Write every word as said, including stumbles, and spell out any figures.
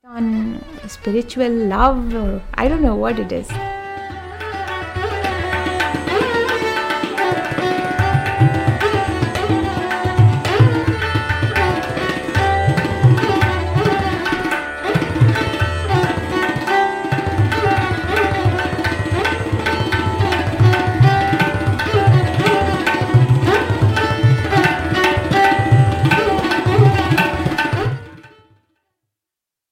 on spiritual love, or I don't know what it is.